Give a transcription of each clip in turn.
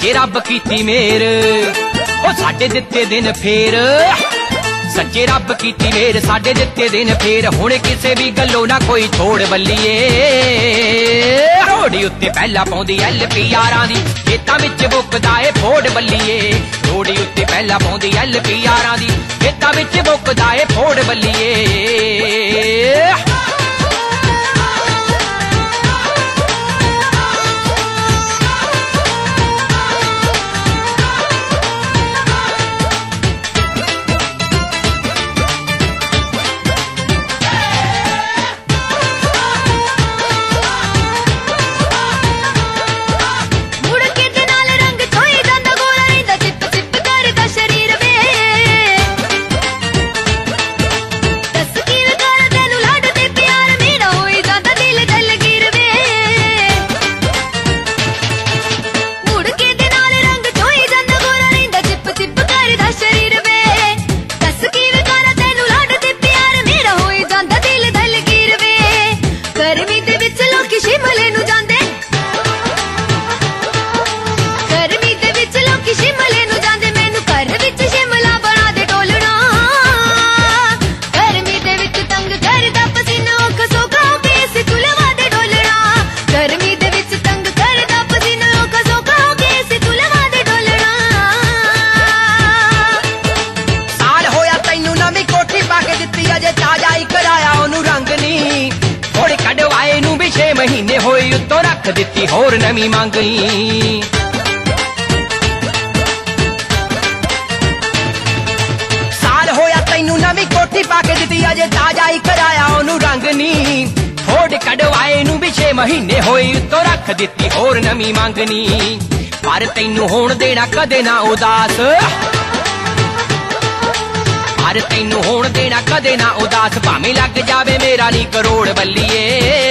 सच्चे रब कीती मेर ओ साडे दित्ते दिन फेर सच्चे रब कीती मेर साडे दित्ते दिन फेर हुण किसे भी गल्लों ना कोई छोड़ बल्लीए रोड़ी उत्ते पहला पाउंदी LP यारां दी खेतां विच बुकदा ए फोड़ बल्लीए रोड़ी उत्ते पहला पाउंदी LP यारां दी खेतां विच बुकदा ए फोड़ बल्लीए महीने होई उत्तों रख दिती होर नवी मंगई साल होया तैनू नवी कोठी पाके दिती अजे ताजा ही कराया ओनू रंग नी फोड़ कढवाए नू भी 6 महीने होई उत्तों रख दिती होर नवी मंगनी पर तैनू होण देना कदे ना उदास पर तैनू होण देना कदे ना उदास भावें लग जावे मेरा नी करोड़ बल्लीए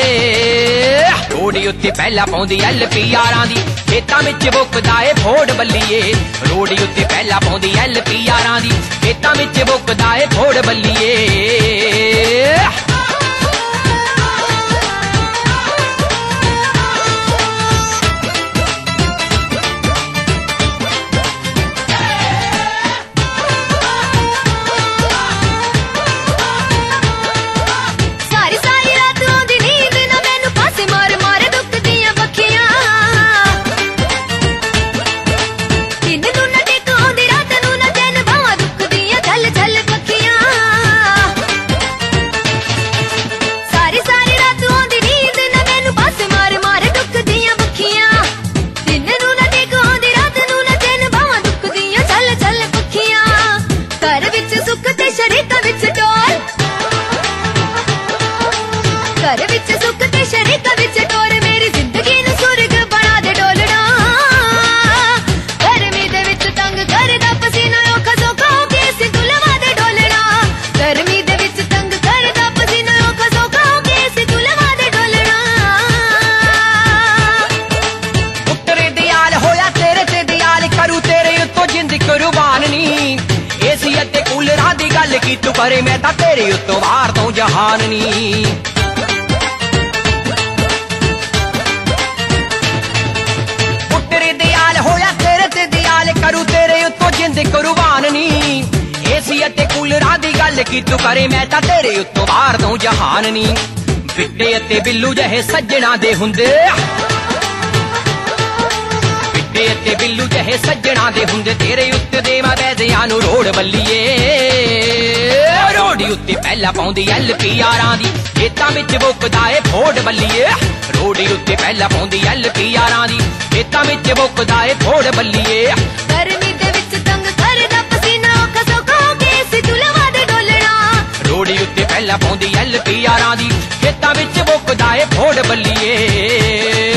रोड़ी उत्ते पहला पाउंदी LP यारां दी खेतां विच बुकदा ए फोड़ बल्लीए रोड़ी उत्ते पहला पाउंदी LP यारां दी खेतां विच बुकदा ए फोड़ बल्लीए की तू करे मैं तां तेरे उत्तों वार दूं जहान नी पुत्तरे दयाल होया तेरे ते दयाल करूं तेरे उत्तों जिंद कुर्बान नी एसी अते कूलरां दी गल की तू करे मैं तां तेरे उत्तों वार दूं जहान नी बिट्टे अते बिल्लू जहे सज्जणा दे हुंदे बिट्टे अते बिल्लू जहे सज्जणा दे हुंदे तेरे उत्ते देवां वैदियां नूं रोड़ बल्लीए रोड़ी उत्ते पहला पाउंदी LP यारां दी खेतां विच बुकदा ए फोड़ बल्लीए रोड़ी उत्ते पहला पाउंदी LP यारां दी खेतां विच बुकदा ए फोड़ बल्लीए गर्मी दे विच तंग करदा पसीना औखा सौखा हो के सी तुलवा दे डोलना रोड़ी उत्ते पहला पाउंदी LP यारां दी खेतां विच बुकदा ए फोड़ बल्लीए